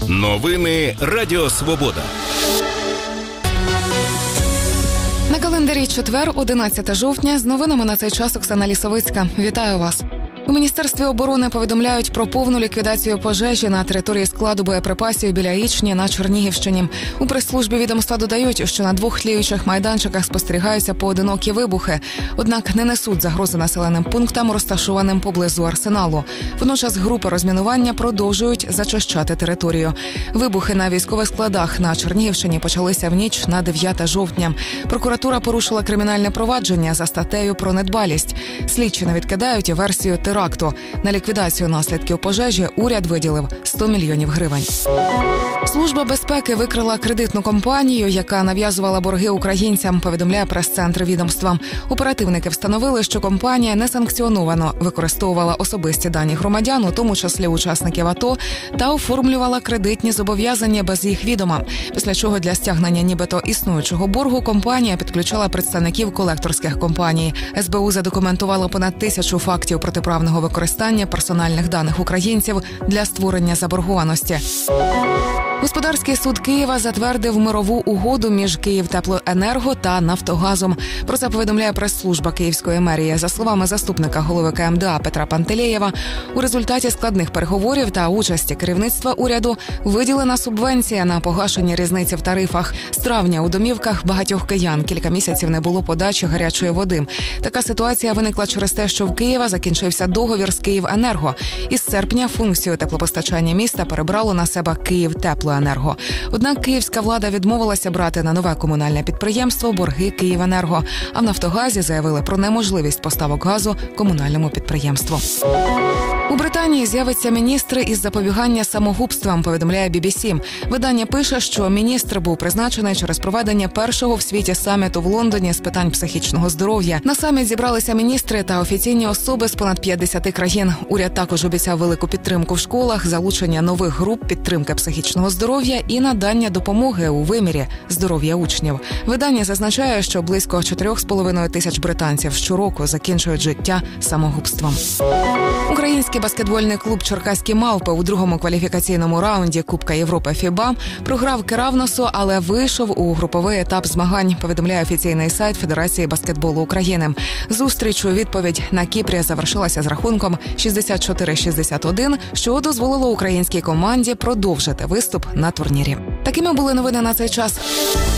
Новини Радіо Свобода. На календарі четвер, 11 жовтня. З новинами на цей час Оксана Лісовицька. Вітаю вас. У Міністерстві оборони повідомляють про повну ліквідацію пожежі на території складу боєприпасів біля Ічні на Чернігівщині. У прес-службі відомства додають, що на 2 тліючих майданчиках спостерігаються поодинокі вибухи, однак не несуть загрози населеним пунктам, розташованим поблизу арсеналу. Водночас групи розмінування продовжують зачищати територію. Вибухи на військових складах на Чернігівщині почалися в ніч на 9 жовтня. Прокуратура порушила кримінальне провадження за статтею про недбалість. Слідчі не відкидають і версію теракту. На ліквідацію наслідків пожежі уряд виділив 100 мільйонів гривень. Служба безпеки викрила кредитну компанію, яка нав'язувала борги українцям, повідомляє прес-центр відомства. Оперативники встановили, що компанія несанкціоновано використовувала особисті дані громадян, у тому числі учасників АТО, та оформлювала кредитні зобов'язання без їх відома. Після чого для стягнення нібито існуючого боргу компанія підключала представників колекторських компаній. СБУ задокументувало понад 1000 фактів протиправного використання персональних даних українців для створення заборгованості. Господарський суд Києва затвердив мирову угоду між «Київтеплоенерго» та «Нафтогазом». Про це повідомляє прес-служба Київської мерії. За словами заступника голови КМДА Петра Пантелєєва, у результаті складних переговорів та участі керівництва уряду виділена субвенція на погашення різниці в тарифах. З травня у домівках багатьох киян кілька місяців не було подачі гарячої води. Така ситуація виникла через те, що в Києва закінчився договір з «Київенерго». Із серпня функцію теплопостачання міста перебрало на себе «Київтеплоенерго». Однак київська влада відмовилася брати на нове комунальне підприємство борги «Київенерго», а в «Нафтогазі» заявили про неможливість поставок газу комунальному підприємству. У Британії з'явиться міністр із запобігання самогубствам, повідомляє BBC. Видання пише, що міністр був призначений через проведення першого в світі саміту в Лондоні з питань психічного здоров'я. На саміт зібралися міністри та офіційні особи з понад 50 країн. Уряд також обіцяв велику підтримку в школах, залучення нових груп підтримки психічного здоров'я і надання допомоги у вимірі здоров'я учнів. Видання зазначає, що близько 4,5 тисяч британців щороку закінчують життя самогубством. Український баскетбольний клуб «Черкаські мавпи» у другому кваліфікаційному раунді Кубка Європи ФІБА програв Керавносу, але вийшов у груповий етап змагань, повідомляє офіційний сайт Федерації баскетболу України. Зустріч у відповідь на Кіпрі завершилася з рахунком 64-61, що дозволило українській команді продовжити виступ на турнірі. Такими були новини на цей час.